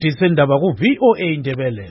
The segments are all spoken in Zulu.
Disendaba ku VOA Indebele.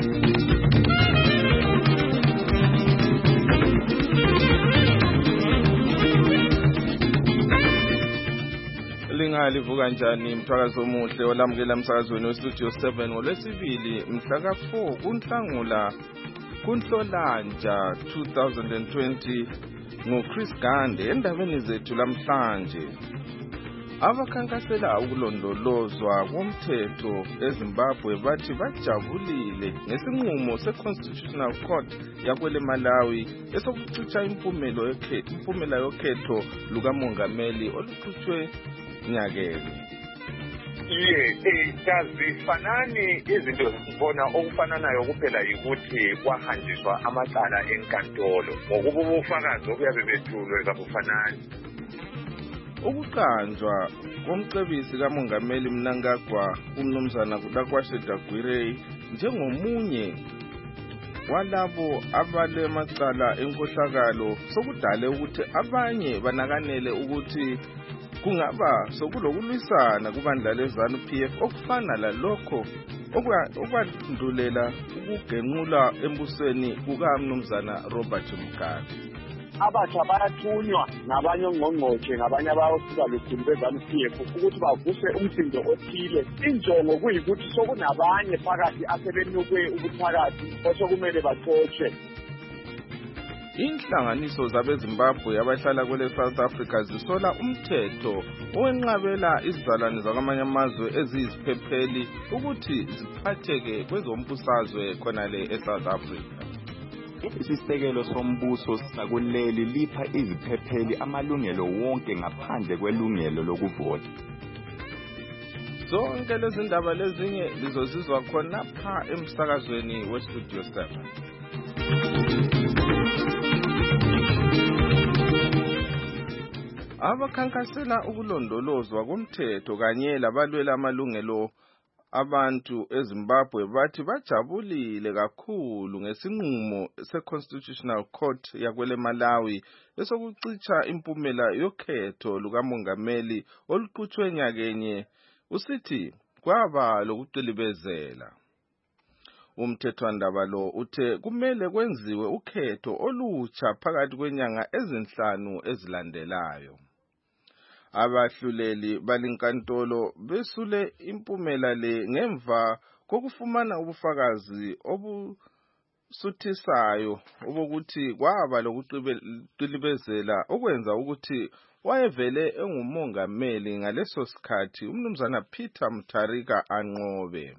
Lingalivuka kanjani mthwakazi omuhle olamukela emsakazweni westudio 7 ngolwesibili mhla ka4 kuNhlangula kuNhlolanja 2020 ngoChris Gande endabeni zethu lamhlanje. Abakhankasela ukulondolozwa komthetho eZimbabwe bathi bajabulile ngesinqumo seConstitutional Court yakwele Malawi esokucitsha impumela yokhetho lukamongameli oluqhutshwe nyakeni. Kazifanani izinto zibona okufananayo kuphela yikuthi kwahanjiswa amacala enkantolo ngokuba ubufakazi obuyabe bethulwe kabufanani. Ukuqanjwa komcebisi kamongameli Mnangagwa umnumzana Kudakwa Dagwire njengomunye walabo abalemacala enkohlakalo sokudale ukuthi abanye banakanele ukuthi kungaba sokulokulwisana kubandla leZANU-PF okufana lalokho okwandulela ukugenqula embusweni kukaMnumzana Robert Mugabe. Abasha bayathunywa ngabanye ongqongqoshe ngabanye abasuka lukhulu beZANU-PF ukuthi bavuse umsindo othile. Injongo kuyikuthi sokunabanye phakathi asebenukwe ubuthakathi osokumele baxoxe. Inhlanganiso zabeZimbabwe abahlala kwele South Africa zisola umthetho owenqabela izizalwane zakwamanye amazwe eziyisiphepheli ukuthi ziphatheke kwezombusazwe khonale eSouth Africa. Isisekelo sombuso sakuleli lipha iziphepheli amalungelo wonke ngaphandle kwelungelo lokuvota. Zonke lezi ndaba lezinye lizozizwa khona pha emsakazweni westudio 7. Abakhankasela ukulondolozwa komthetho kanye labalwela amalungelo abantu eZimbabwe bathi bajabulile kakhulu ngesinqumo seConstitutional Court yakwele Malawi esokucitsha impumela yokhetho lukamongameli oluqhutshwe nyakenye. Usithi kwaba lokuqilibezela. Umthethwandaba lo uthe kumele kwenziwe ukhetho olutsha phakathi kwenyanga ezinhlanu ezilandelayo. Abahluleli balinkantolo besule impumela le ngemva kokufumana ubufakazi obusuthisayo obokuthi kwaba lokuqilibezela okwenza ukuthi wayevele engumongameli ngaleso sikhathi umnumzana Peter Mutharika anqobe.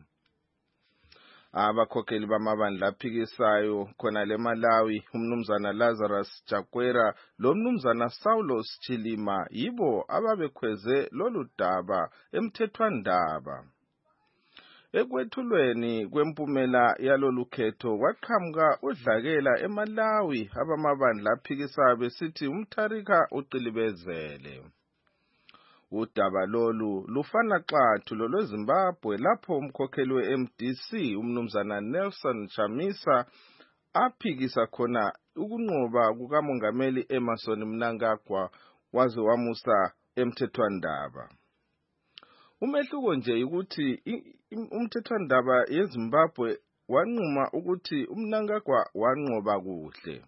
Abakhokheli bamabandla aphikisayo khona le Malawi umnumzana Lazarus Chakwera lo mnumzana Saulos Chilima yibo ababekhweze lolu daba emthethwandaba. Ekwethulweni kwempumela yalolu khetho kwaqhamuka udlakela eMalawi abamabandla aphikisayo besithi uMtharika uqilibezele. Udaba lolu lufana xathu lolweZimbabwe lapho umkhokheli weMDC umnumzana Nelson Chamisa aphikisa khona ukunqoba kukamongameli Emmerson Mnangagwa waze wamusa emthethwandaba. Umehluko nje ukuthi umthethwandaba yeZimbabwe wanquma ukuthi uMnangagwa wanqoba kuhle.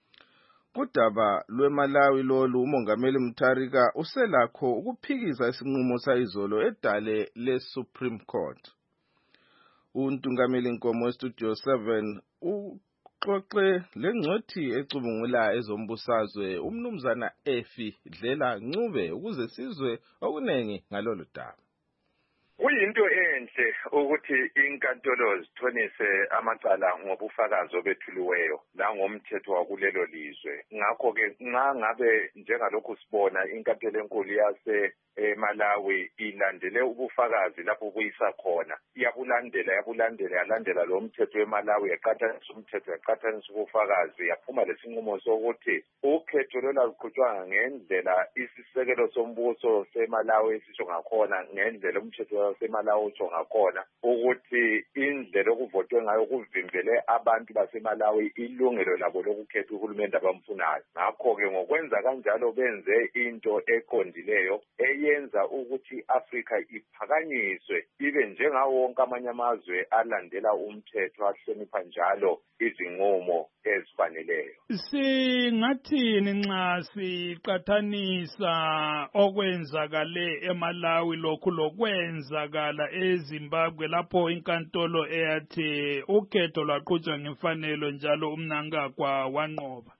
Kudaba lweMalawi lolu umongameli Mutharika uselakho ukuphikisa isinqumo sayizolo edale leSupreme Court. Untungameli Nkomo westudio 7 uxoxe lengcothi ecubungula ezombusazwe umnumzana Efi Dlela Ncube ukuze sizwe okunengi ngalolu daba. Kuyinto enhle ukuthi inkantolo zithonise amacala ngobufakazi obethuliweyo la ngomthetho wakulelo lizwe. Ngakho ke ngabe njengalokhu sibona inkantolo enkulu yase eMalawi ilandele ubufakazi lapho buyisa khona. Yalandela lo mthetho weMalawi yaqhathanisa umthetho yaqhathanisa ubufakazi yaphuma lesinqumo sokuthi ukhetho loluqhutshwa ngendlela isisekelo sombuso seMalawi esisho ngakhona ngendlela umthetho waseMalawi usho ngakhona ukuthi indlela okuvotwe ngayo kuvimbele abantu baseMalawi ilungelo labo lokukhetha uhulumeni abamfunayo. Ngakho ke ngokwenza kanjalo benze into eqondileyo eyenza ukuthi Africa iphakanyiswe ibe njengawo wonke amanye amazwe alandela umthetho ahlonipha njalo izinqumo ezifaneleyo. Singathini nxa siqathanisa okwenzakale eMalawi lokhu lokwenzakala eZimbabwe lapho inkantolo eyathi ukhetho lwaqhutshwa ngemfanelo njalo uMnangagwa wanqoba?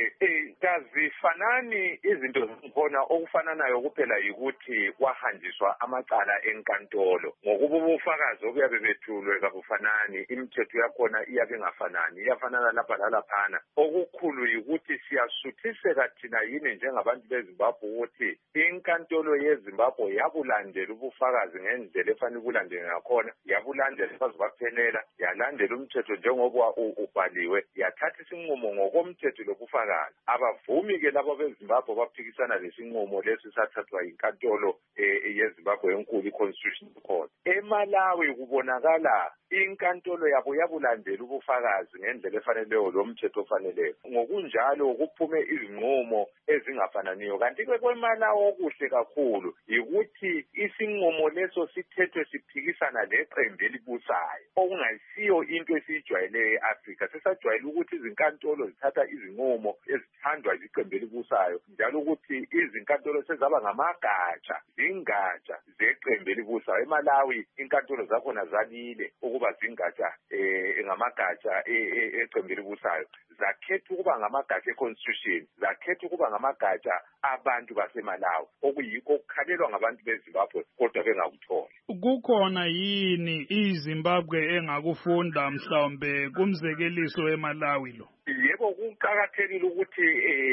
Kazifanani izinto zikhona. Okufananayo kuphela yikuthi kwahanjiswa amacala enkantolo ngokuba ubufakazi obuyabe bethulwe kabufanani, imithetho yakhona iyabe ingafanani, iyafanana lapha lalaphana. Okukhulu yikuthi siyasuthiseka thina yini njengabantu beZimbabwe ukuthi inkantolo yeZimbabwe yabulandela ubufakazi ngendlela efanele ubulandele ngakhona, yabulandela baze baphelela, yalandela umthetho njengoba ubhaliwe, yathatha isinqumo ngokomthetho lobufakazi. Abavumi-ke labo beZimbabwe baphikisana lesinqumo lesi sathathwa inkantolo yeZimbabwe enkulu, i-Constitutional Court. eMalawi kubonakala inkantolo yabo yabulandela ubufakazi ngendlela efaneleyo lo mthetho ofaneleyo. Ngokunjalo kuphume izinqumo ezingafananiyo. Kanti-ke kweMalawi okuhle kakhulu yikuthi isinqumo leso sithethwe siphikisana leqembu elibusayo, okungayisiyo into esiyijwayele e-Afrika. Sesajwayele ukuthi izinkantolo zithatha izinqumo ezithandwa iqembu elibusayo, njalo ukuthi izinkantolo sezaba ngamagatsha, zingatsha zeqembu elibusayo. eMalawi inkantolo zakhona zalile ukuba zingatsha ngamagatsha eqembu elibusayo, zakhetha ukuba ngamagatsha e-Constitution, zakhetha ukuba ngamagatsha abantu baseMalawi, okuyikho okukhalelwa ngabantu beZimbabwe kodwa bengakutholi. Kukhona yini iZimbabwe engakufunda mhlawumbe kumzekeliso eMalawi lo? Yebo, kuqakathekile ukuthi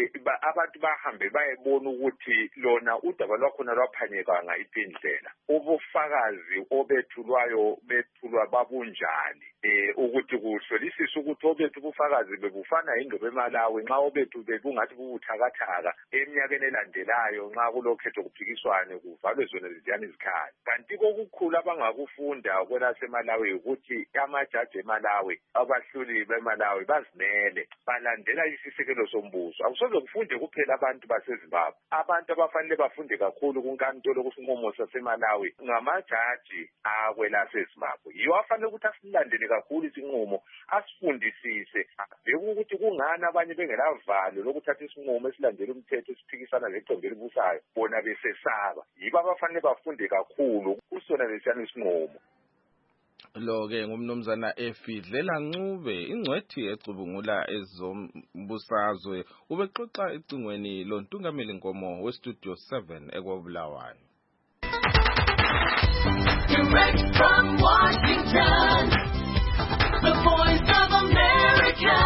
abantu bahambe bayebona ukuthi lona udaba lwakhona lwaphanyeka ngayiphi indlela, ubufakazi obethulwayo bethulwa babunjani, ukuthi kuhlolisiswe ukuthi obethu ubufakazi bebufana yini beMalawi nxa obethu bebungathi bubuthakathaka eminyakeni elandelayo nxa kulokhetho kuphikiswane kuvalwe zona leziyana izikhali. Kanti kokukhulu abangakufunda kwelaseMalawi ukuthi amajaji eMalawi, abahluli beMalawi bazimele, balandela isisekelo sombuso. Akusoze kufunde kuphela abantu baseZimbabwe. Abantu abafanele bafunde kakhulu kunkantolo kusinqumo saseMalawi ngamajaji akwelaseZimbabwe. Yiwo afanele ukuthi asilandele kakhulu isinqumo, asifundisise ukuthi kungani abanye bengelavalo lokuthatha isinqumo esilandela umthetho esiphikisana leqembu elibusayo bona besesaba. Yibo abafanele bafunde kakhulu kusona lesiyana isinqumo. Lo-ke ngumnumzana Efidlela Ncube, ingcwethi ecubungula ezombusazwe, ubexoxa ecingweni lontungameli Nkomo weStudio 7 eKobulawayo. Direct from Washington, the Voice of America,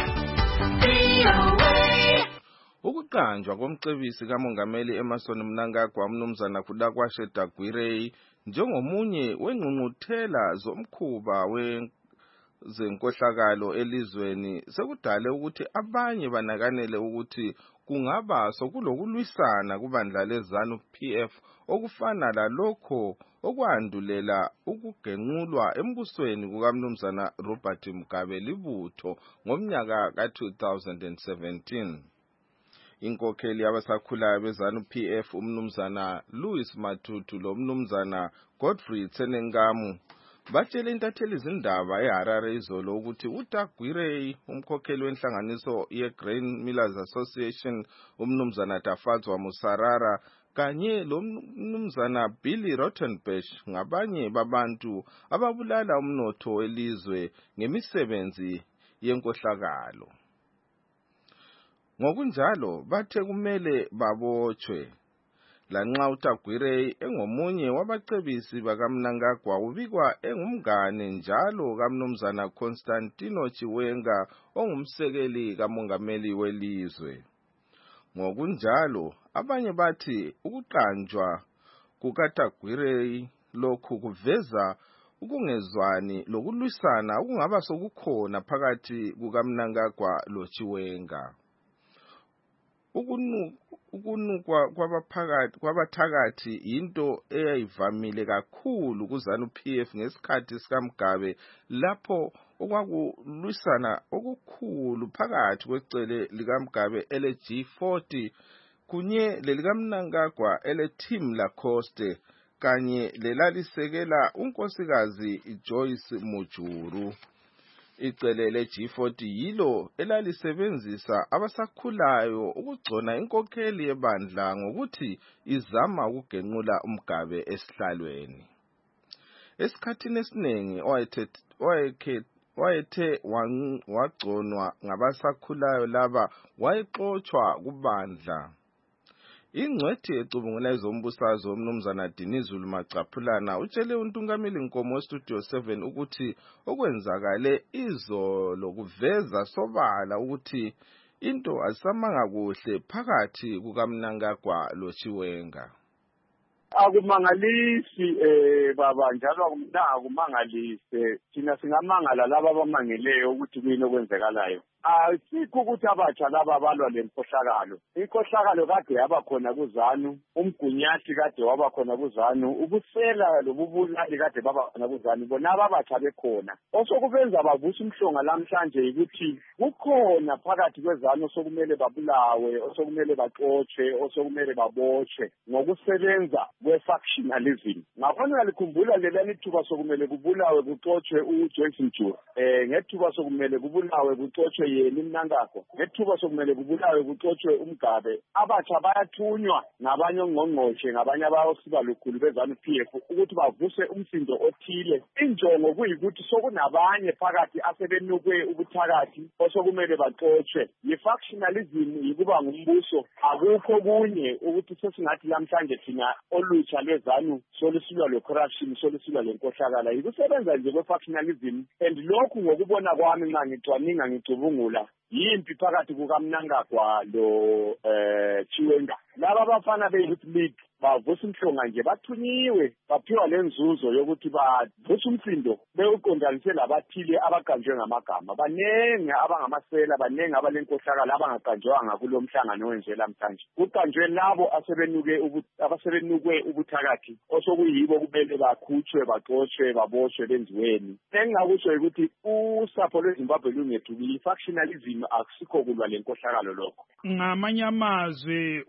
VOA. Ukuqanjwa komcebisi kamongameli Emmerson Mnangagwa umnumzana Kudakwashe Dagwirei njengomunye wengqungquthela zomkhuba wezenkohlakalo elizweni sekudale ukuthi abanye banakanele ukuthi kungaba sokulokulwisana kubandla leZANU-PF okufana lalokho okwandulela ukugenqulwa embusweni kukamnumzana Robert Mugabe libutho ngomnyaka ka-2017. Inkokheli yabasakhulayo beZANU-PF umnumzana Louis Matutu lomnumzana Godfrey Tsenengamu batshele intatheli izindaba eHarare izolo ukuthi uDagwirei umkhokheli wenhlanganiso yeGrain Millers Association umnumzana Tafadzwa Musarara kanye lomnumzana Billy Rottenbush ngabanye babantu ababulala umnotho welizwe ngemisebenzi yenkohlakalo. Ngokunjalo bathe kumele babotshwe. Lanxa uDagwirei engomunye wabacebisi bakaMnangagwa ubikwa engumngane njalo kamnumzana Constantino Chiwenga ongumsekeli kamongameli welizwe. Ngokunjalo abanye bathi ukuqanjwa kukaDagwirei lokhu kuveza ukungezwani lokulwisana okungaba sokukhona phakathi kukaMnangagwa loChiwenga. Ukunukwa kwabathakathi into eyayivamile kakhulu kuZANU-PF ngesikhathi sikaMgabe lapho okwakulwisana okukhulu phakathi kwecele likaMgabe ele-G40 kunye lelikaMnangagwa ele-Team Lacoste kanye lelalisekela unkosikazi Joyce Mujuru. Icele le-G40 yilo elalisebenzisa abasakhulayo ukugcona inkokheli yebandla ngokuthi izama ukugenqula umgabe esihlalweni. Esikhathini esiningi wayethe wagconwa ngabasakhulayo laba wayexotshwa kubandla. Ingcwethi ecubungula ezombusazwe uMnumzana Dinizulu Macaphulana utshele uNtungameli Nkomo weStudio 7 ukuthi okwenzakale izolo kuveza sobala ukuthi into azisamanga kuhle phakathi kukaMnangagwa loChiwenga. Akumangalisi baba njalo akumangalise thina singamangala laba abamangeleyo ukuthi kuyini okwenzekalayo. Asikho ukuthi abatsha laba balwa lenkohlakalo. Inkohlakalo kade yaba khona kuZanu, umgunyathi kade waba khona kuZanu, ubusela lobubulali kade baba khona kuZanu, bona abatsha bekhona. Osokubenza bavusa umhlonga namhlanje ukuthi kukhona phakathi kweZanu osokumele babulawe, osokumele baxotshe, osokumele baboshwe ngokusebenza kwe-factionalism. Ngaphandle likhumbula lelani ithuba sokumele kubulawe kuxotshe uJoyce Mujuru. Ngethuba sokumele kubulawe kuxotshe yena Mnangagwa. Ngethuba sokumele kubulawe kuxotshe umgabe. Abatsha bayathunywa ngabanye ongqongqoshe, ngabanye abayosiba lukhulu bezanu PF ukuthi bavuse umsindo othile. Injongo kuyikuthi sokunabanye phakathi asebenukwe ubuthakathi osokumele baxotshe. Yi-factionalism yikuba ngumbuso. Akukho kunye ukuthi sesingathi lamhlanje thina olutsha lwezanu solusilwa le-corruption, solusilwa lenkohlakala. Yikusebenza nje kwe-factionalism, and lokhu ngokubona kwami nxa ngicwaninga ngicubungula yimpi phakathi kukaMnangagwa lo Chiwenga. Laba abafana be-Youth League bavusa umhlonga nje bathunyiwe baphiwa lenzuzo yokuthi bavusa umsindo bewuqondanise labathile abaganjwe ngamagama. Banenge abangamasela, banenge abalenkohlakala abangaqanjwanga kulo mhlangano wenje lamhlanje. Kuqanjwe labo abasebenukwe ubuthakathi osokuyibo kumele bakhutshwe, baxoshwe, baboshwe, benziweni. Engingakusho ukuthi usapho lweZimbabwe lungethuki, i-factionalism akusikho kulwa lenkohlakalo lokho. Ngamanye amazwi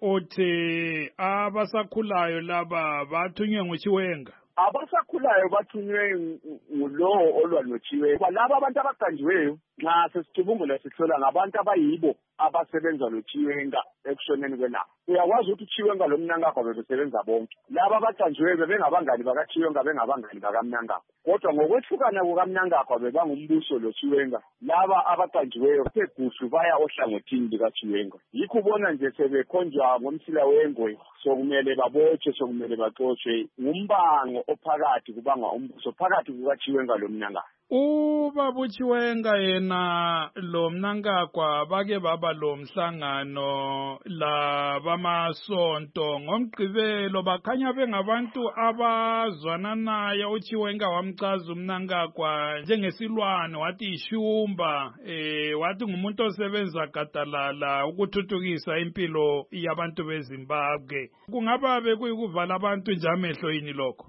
othe abasakhulayo laba bathunywe nguChiwenga. Abasakhulayo bathunywe ngulowo olwa noChiwenga. Laba abantu abaqanjiweyo nxa sesicubungula sihlola ngabantu abayibo abasebenza loChiwenga ekushoneni kwelanga. Uyakwazi ukuthi uChiwenga lo Mnangagwa bebesebenza bonke. Laba abaqanjiweyo bebengabangani bakaChiwenga, bengabangani bakaMnangagwa. Kodwa ngokwehlukana kukaMnangagwa bebangumbuso loChiwenga. Laba abaqanjiweyo segushu baya ohlangothini likaChiwenga. Yikho ubona nje sebekhonjwa ngomsila wengwe, sokumele babotshwe, sokumele baxoshwe. Ngumbango ophakathi kubanga umbuso phakathi kukaChiwenga lo Mnangagwa. Ubaba uChiwenga yena lo Mnangagwa bake baba lo mhlangano la bamasonto ngomgqibelo bakhanya bengabantu abazwana naye. uChiwenga wamchaza uMnangagwa njengesilwane, wathi ishumba, wathi ngumuntu osebenza gadalala ukuthuthukisa impilo yabantu beZimbabwe. Kungaba bekuyikuvala abantu nje amehlo yini lokho?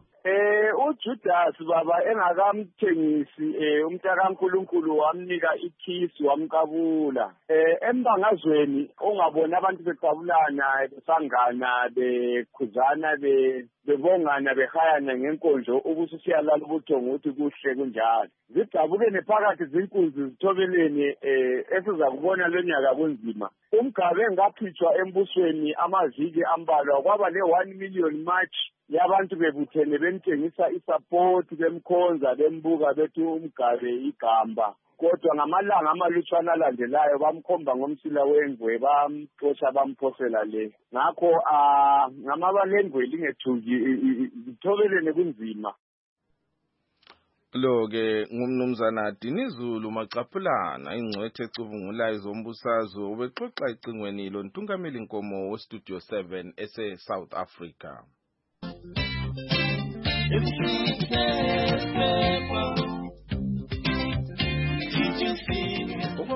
uJudas baba engakamthengisi umntakaNkulunkulu wamnika ikhisi wamqabula. Embangazweni ongabona abantu beqabulana, besangana, bekhuzana, bebongana, behayana ngenkonzo ubusiyalala ubuthongo ukuthi kuhle kunjalo. Zidabukene phakathi zinkunzi zithobelene esiza kubona lonyaka kunzima. Umgabe ngaphithwa embusweni amaviki ambalwa kwaba le-1 million march yabantu bebuthene bemtshengisa isupport, bemkhonza, bembuka bethi umgabe igamba. Kodwa ngamalanga amalutshwana alandelayo bamkhomba ngomsila wengwe, bamxosha, bamphosela le. Ngakho ngamabalengwe lingethuki ithobelene kunzima. Lo-ke ngumnumzana Dinizulu Macaphulana, ingcwethe ecubungula ezombusazwe, ubexoxa ecingweni loNtungameli Nkomo weStudio 7 ese-South Africa.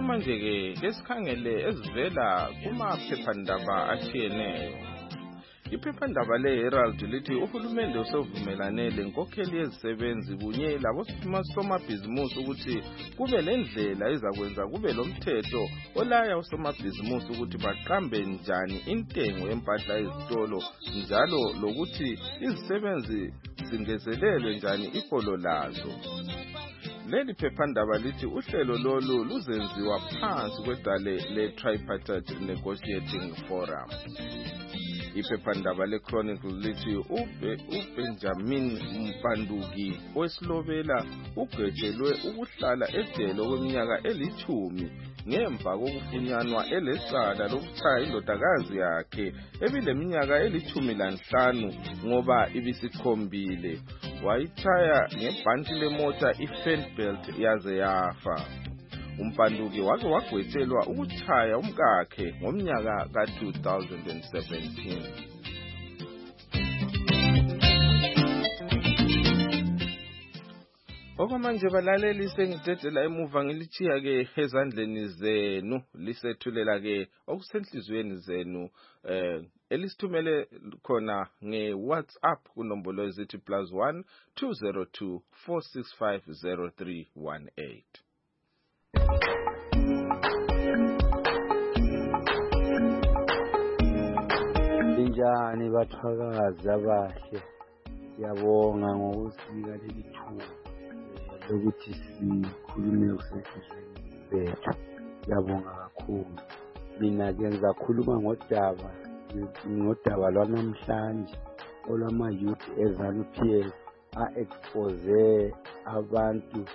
Okwamanje-ke kesikhangele ezivela kumaphephandaba atshiyeneyo. Iphephandaba le-Herald lithi uhulumende usevumelane lenkokheli yezisebenzi kunye labosomabhizimusi ukuthi kube lendlela ezakwenza kube lomthetho olaya osomabhizimusi ukuthi baqambe njani intengo yempahla ezitolo njalo lokuthi izisebenzi zingezelelwe njani iholo lazo. Leli phephandaba lithi uhlelo lolu luzenziwa phansi kwedale le-Tripartite Negotiating Forum. Iphephandaba le-Chronicle lithi uBenjamin Mpanduki wesilobela ugejelwe ukuhlala ejele okweminyaka 10 ngemva kokufunyanwa elecala lokuchaya indodakazi yakhe ebileminyaka 15 ngoba ibisikhombile. Wayithaya ngebhanti lemota iFenbelt yaze yafa. Umpanduki wake wagwetshelwa ukuchaya umkakhe ngomnyaka ka-2017. Okwamanje balaleli sengidedela emuva ngilichiya ke ezandleni zenu lisethulela ke okusenhlizweni zenu elisithumele khona nge-WhatsApp kunombolo ezithi +1 202 465 0318. Linjani bathakazi abahle, siyabonga ngokusika leli thuba lokuthi sikhulume kusenhlizweni zethu. Siyabonga kakhulu. Mina ke ngizakhuluma ngodaba lwanamhlanje olwama-youth eZANU-PF a-expose abantu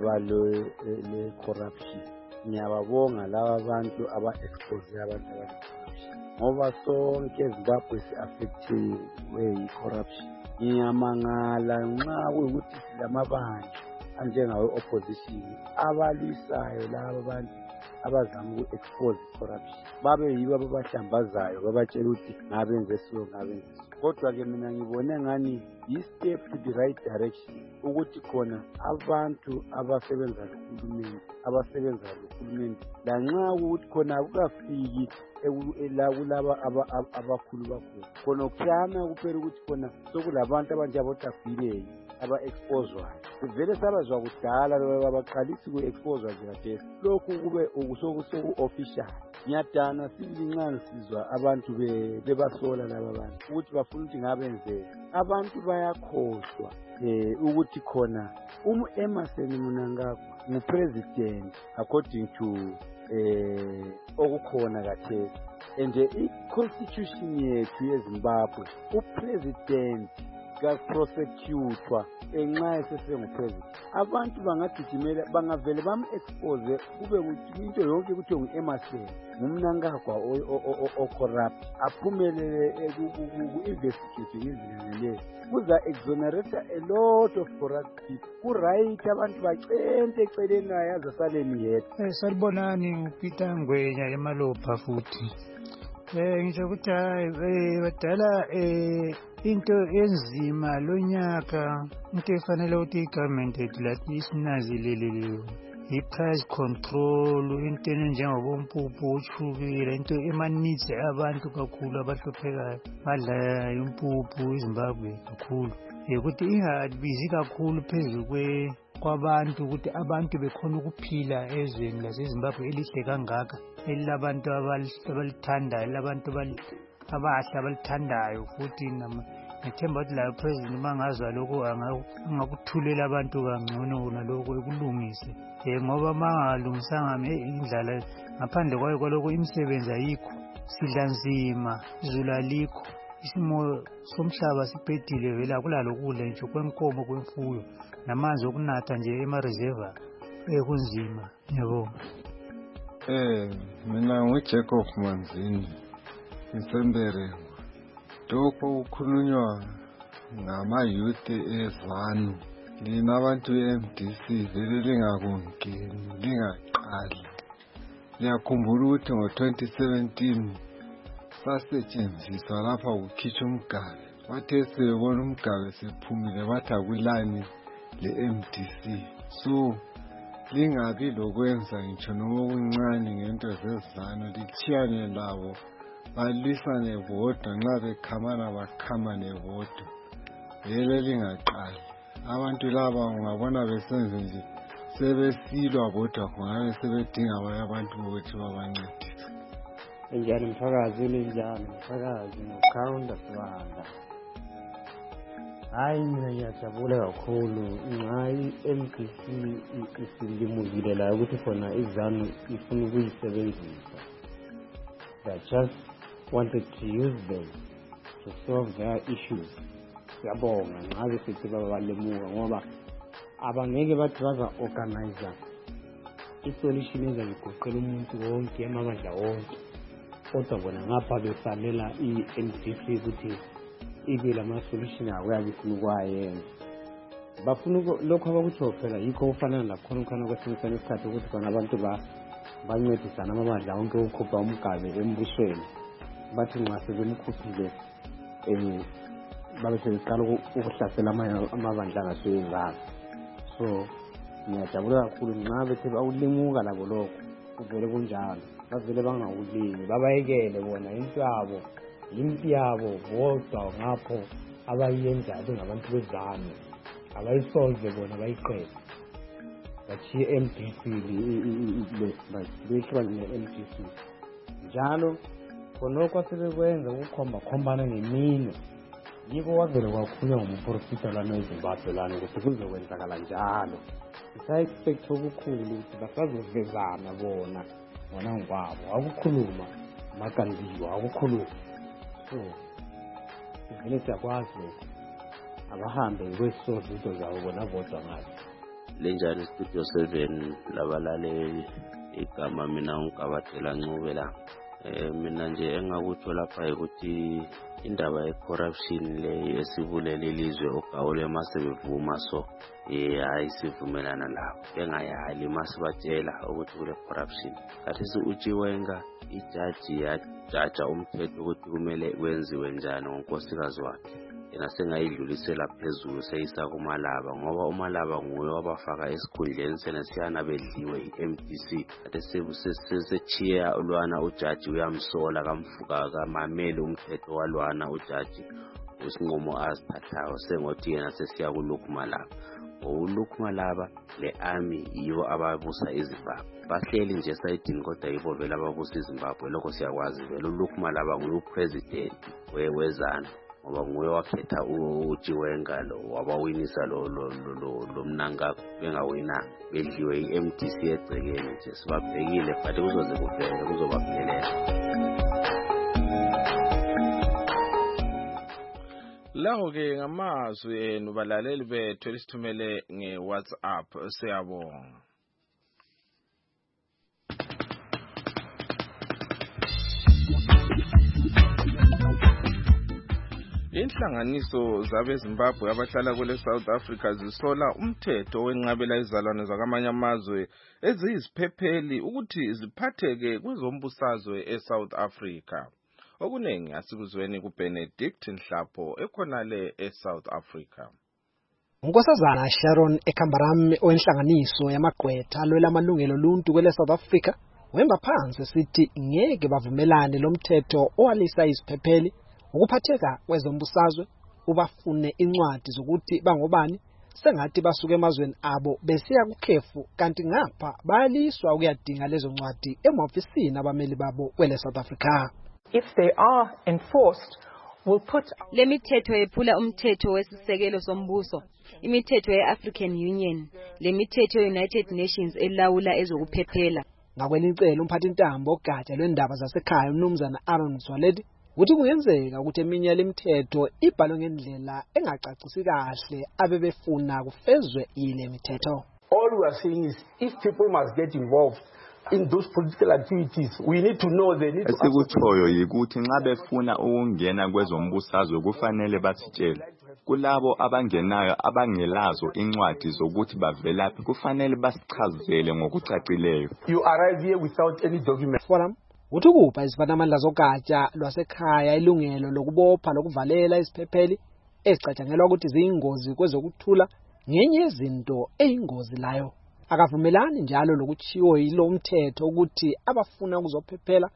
abale-corruption. Ngiyababonga laba abantu aba-expose abantu abale-corruption ngoba sonke eZimbabwe si-affectiwe yi-corruption. Ngiyamangala nxa kuyukuthi silamabandla anjengawe-opposition abalwisayo laba abantu abazama uku-expose corruption. Babe yibo ababahlambazayo babatshela ukuthi ngabenze so ngabenze so. Kodwa-ke mina ngibone ngani yi-step to the right direction ukuthi khona abantu abasebenza nohulumende lanxa ukuthi khona kukafiki kulaba abakhulu bakhona khona ukuhlana kuphela ukuthi khona sokulabantu abanjengabotafileni aba-exposwayo. Sivele sabazwa kudala babaqalisi ku-exposwa nje kathesi lokhu kube soku-official. Ngiyadana silinxani sizwa abantu bebasola laba bantu ukuthi bafuna ukuthi ngabenzeka. Abantu bayakhohlwa ukuthi khona Emmerson Mnangagwa ngu-president according to okukhona kathesi. And i-constitution yethu yeZimbabwe upresident kaprosecutwa enxa esesengu-president. Abantu bangagijimela bangavele bam-expose kube into yonke ukuthi ngu-Emmerson ngumnangagwa o-corrupt aphumelele ku-investigate ngezinyangelezi kuza-exonerate a lot of corrupt people. Ku-right abantu bacente eceleni ayazi asaleni yedwa. Salibonani uPeter Ngwenya eMalopha futhi. Ngisho ukuthi hayi badala into enzima lonyaka into efanele ukuthi igovernment yethu lathi isinazilele i-price control into enjengobompuphu ushukela into emanitse abantu kakhulu abahluphekayo badla impuphu eZimbabwe kakhulu ukuthi ingabizi kakhulu phezulu kwabantu ukuthi abantu bekhona ukuphila ezweni laseZimbabwe elihle kangaka elilabantu abalithandayo labantu abahle abalithandayo futhi ngithemba ukuthi la president mangazwa lokho angakuthulela abantu kangcono naloko ekulungise ngoba mangalungisanga indlala ngaphandle kwayo kwaloko imisebenzi ayikho sidla nzima izulu alikho isimo somhlaba sibhedile vele akulalokudla nje kwenkomo kwemfuyo namanzi okunatha nje ema-reserva kunzima. Ngiyabonga. Mina nguJacob Manzini ngisemberengwa. Lokho kukhulunywa ngama-youth eZANU. Lina abantu be-MDC vele lingakungeni lingaqali. Liyakhumbula ukuthi ngo-2017 sasetshenziswa lapha kukhitshwa umgabe. Bathe sebebona umgabe sephumile bathi akulani le-MDC. So lingabi lokwenza ngitsho noma okuncane ngento zeZANU litshiyane labo balwisane bodwa, nxa bekhamana bakhamane bodwa. Yelo lingaqali. Abantu laba ungabona besenze nje sebesilwa bodwa khona sebedinga abanye abantu ukuthi babancedise. Njani mphakazi njani mphakazi ngokhawunda sibanda. Hayi mina ngiyajabula kakhulu nxa MPC isilimukile la ukuthi khona izanu ifuna ukuyisebenzisa. They just wanted to use them to solve their issues. Siyabonga ngabe sithi babalemuka ngoba abangeke bathi baza-organizer i-solution ezayigoqela umuntu wonke amabandla wonke, kodwa bona ngapha besalela i-NDC ukuthi ibe lama-solution abo yabifuna ukwayenza. Bafuna lokho abakutsho phela yikho kufanele lakhona ukhona kwesinye isikhathi ukuthi khona abantu bancedisana amabandla wonke ukukhupha umgabe embusweni. Bathi nxa sebemkhuphile babe sebeqala ukuhlasela amabandla angaseyenzanga. So ngiyajabula kakhulu nxa bethe bawulimuka labo lokho kuvele kunjalo, bavele bangawulimi babayekele bona impi yabo bodwa ngapho abayenza bengabantu bezane abayisolve bona bayiqede bachiye MPC behlukane ne-MPC njalo khonokho sebekwenza ukukhombana ngemino. Yiko wavele kwakhulunywa ngumprofita lana eZimbabwe lana ukuthi kuzokwenzakala njalo. Isa-expect okukhulu ukuthi basazovezana bona ngokwabo, akukhuluma makandiwa akukhuluma. So vele siyakwazi abahambe kwesozo izinto zabo bona bodwa ngathi. Lenjani Studio 7 labalaleli, igama mina uNkabatela Ncube la. Mina nje engakutsho lapha ukuthi indaba ye-corruption le esibulele ilizwe ogawule masebevuma so hayi sivumelana labo bengayali masibatshela ukuthi kule corruption. Kathesi uChiwenga ijaji yajaja umthetho ukuthi kumele wenziwe njani ngonkosikazi wakhe. Yena sengayidlulisela phezulu seyisa kuMalaba ngoba uMalaba nguye wabafaka esikhundleni senesiyana bedliwe i-MDC. Kathesi sechiya ulwana ujaji uyamsola kamfuka kamameli umthetho walwana ujaji usinqumo azithathayo sengothi yena sesiya kuLukmalaba. uLukmalaba le army yibo ababusa iZimbabwe. Bahleli nje sayidini kodwa yibo vele ababusa iZimbabwe. Lokho siyakwazi vele uLukmalaba nguye upresident wezana ngoba nguye wakhetha uChiwenga lo wabawinisa lo mnangagwa bengawina bedliwe i-MDC egcekeni nje sibabhekile but kuzoze kuvele kuzobaphelela. Laho ke ngamazwi enu balaleli bethu elisithumele ngeWhatsApp siyabonga. Inhlanganiso zabeZimbabwe abahlala kule South Africa zisola umthetho wenqabela izalwane zakamanye amazwe eziyisiphepheli ukuthi ziphatheke kwezombusazwe eSouth Africa. Okunengi asikuzweni kuBenedict Nhlapho ekhonale eSouth Africa. Unkosazana Sharon Ekambaram owenhlanganiso yamagqwetha alwela amalungelo oluntu kwele South Africa wemba phansi sithi ngeke bavumelane lo mthetho owalisa iziphepheli ukuphatheka kwezombusazwe ubafune incwadi zokuthi bangobani sengathi basuke emazweni abo besiya kukhefu kanti ngapha bayaliswa ukuyadinga lezo ncwadi emahofisini abameli babo kwele South Africa. If they are enforced, we'll put lemithetho ephula umthetho wesisekelo sombuso, imithetho ye-African Union, lemithetho ye-United Nations elawula ezokuphephela. Ngakwelicelo umphathintambo ogatsha lwendaba zasekhaya uMnumzana Aaron Swaledi uthi kuyenzeka ukuthi eminye lemithetho ibhalwe ngendlela engacacisi kahle abebefuna kufezwe ile mithetho. All we are saying is if people must get involved in those political activities, we need to know they need to. Esikutshoyo yikuthi nxa befuna ukungena kwezombusazwe kufanele basitshele. Kulabo abangenayo abangelazo incwadi zokuthi bavelaphi kufanele basichazele ngokucacileyo. You arrive here without any document. Uthi kupha iziphathamandla zogatsha lwasekhaya ilungelo lokubopha lokuvalela iziphepheli ezicatshangelwa ukuthi ziyingozi kwezokuthula ngenye izinto eyingozi layo. Akavumelani njalo lokuchiwo yilo umthetho ukuthi abafuna ukuzophephela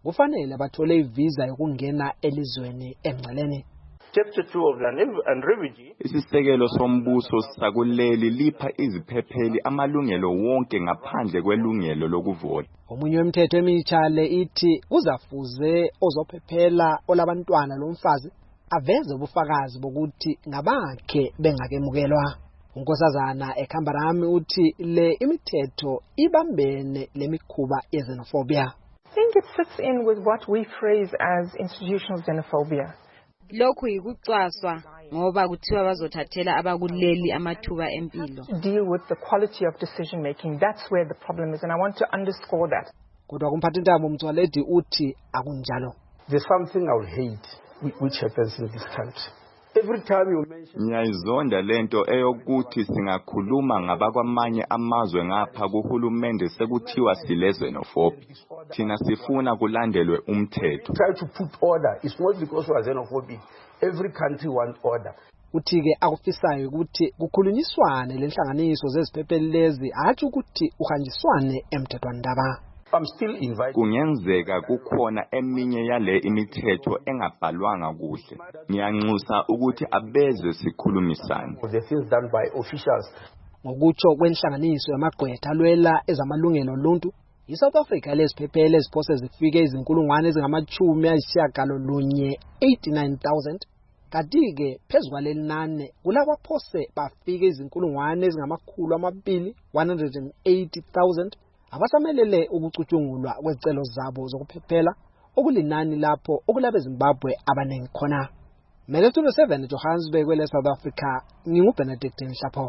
kufanele bathole ivisa yokungena elizweni emngceleni. Chapter 2 of Land and Revenue. Isisekelo sombuso sakuleli lipha iziphepheli amalungelo wonke ngaphandle kwelungelo lokuvota. Omunye wemthetho emitsha le ithi kuzafuze ozophephela olabantwana lomfazi aveze ubufakazi bokuthi ngabakhe bengakemukelwa. Unkosazana eKhambarami uthi le imithetho ibambene lemikhuba yexenophobia. I think it fits in with what we phrase as institutional xenophobia. Lokhu yikucwaswa ngoba kuthiwa bazothathela abakuleli amathuba empilo. Deal with the quality of decision making. That's where the problem is, and I want to underscore that. Kodwa kumphathintambo Mtswaledi uthi akunjalo. There's something I would hate which happens in this country. Every time you mention Ngiyayizonda lento eyokuthi singakhuluma ngabakwamanye amazwe ngapha kuhulumende sekuthiwa silexenophobia. Thina sifuna kulandelwe umthetho. Try to put order. It's not because we are xenophobic. Every country wants order. Uthi-ke akufisayo ukuthi kukhulunyiswane lenhlanganiso zeziphepheli lezi athi ukuthi uhanjiswane emthethwandaba. I'm still invited. Kungenzeka kukhona eminye yale imithetho engabhalwanga kuhle. Ngiyanxusa ukuthi abeze sikhulumisane. The things done by officials. Ngokutsho kwenhlanganiso yamagqwetha alwela ezamalungelo oluntu, iSouth Africa leziphepheli eziphose zifike izinkulungwane ezingama-89,000 kanti-ke phezu kwalelinane kulabo phose bafike izinkulungwane ezingama-280,000 abasamelele ukucutshungulwa kwezicelo zabo zokuphephela okulinani lapho okulabe Zimbabwe abaningi khona. Melethulo 7 Johannesburg kwele South Africa, nginguBenedict Nhlapho.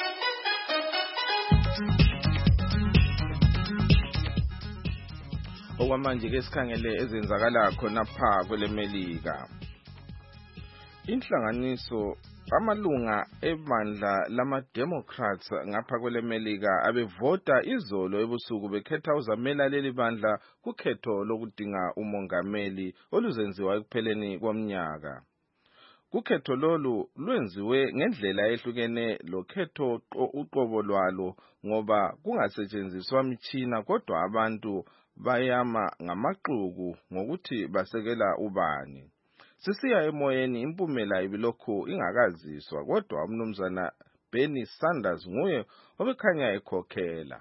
Okwamanje ke sikhangele ezenzakala khona pha kwelemelika. Inhlanganiso amalunga ebandla lama-Democrats ngapha kwelemelika abevota izolo ebusuku bekhetha uzamela leli bandla kukhetho lokudinga umongameli oluzenziwa ekupheleni komnyaka. Kukhetho lolu lwenziwe ngendlela ehlukene lokhetho uqobo lwalo ngoba kungasetshenziswa mitshina kodwa abantu bayama ngamaxuku ngokuthi basekela ubani. Sisiya emoyeni impumela ibilokhu ingakaziswa kodwa umnumzana Bernie Sanders nguye obekhanya ekhokhela.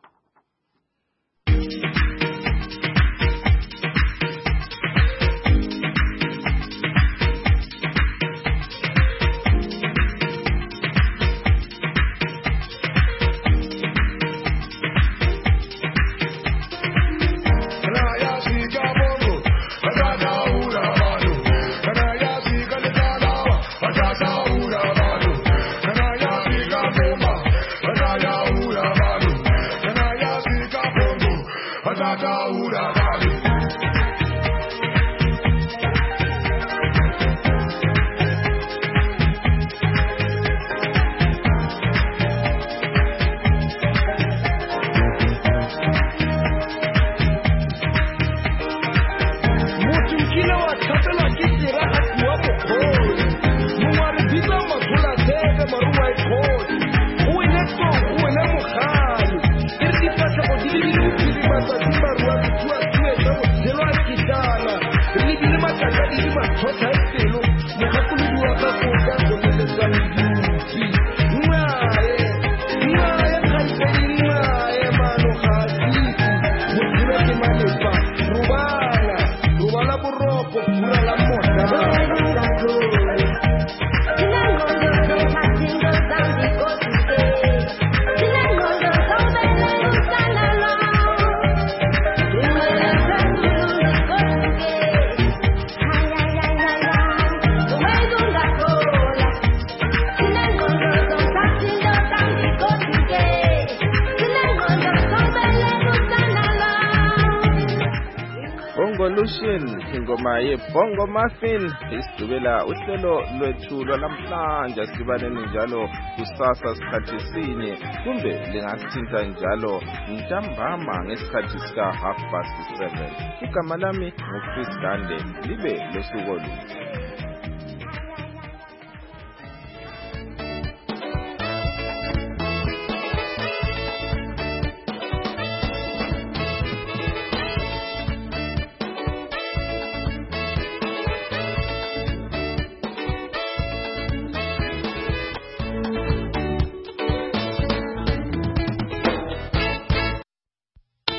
Ingoma ye-Bongo Muffin isidubela uhlelo lwethu lwalamhlanje sibaneni njalo kusasa sikhathi sinye kumbe lingasithinta njalo ntambama ngesikhathi sika 7:30. Igama lami nguChris Dande, libe losuku oluhle.